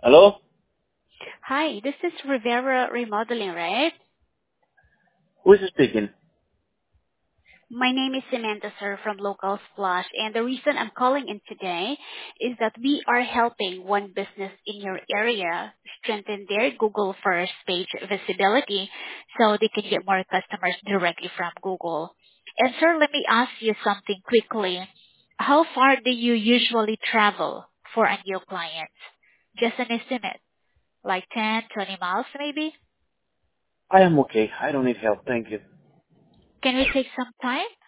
Hello? Hi, this is Rivera Remodeling, right? Who is speaking? My name is Samantha, sir, from Local Splash, and the reason I'm calling in today is that we are helping one business in your area strengthen their Google First page visibility so they can get more customers directly from Google. And sir, let me ask you something quickly. How far do you usually travel for a new client? Just an estimate, like 10, 20 miles maybe? I am okay. I don't need help. Thank you. Can we take some time?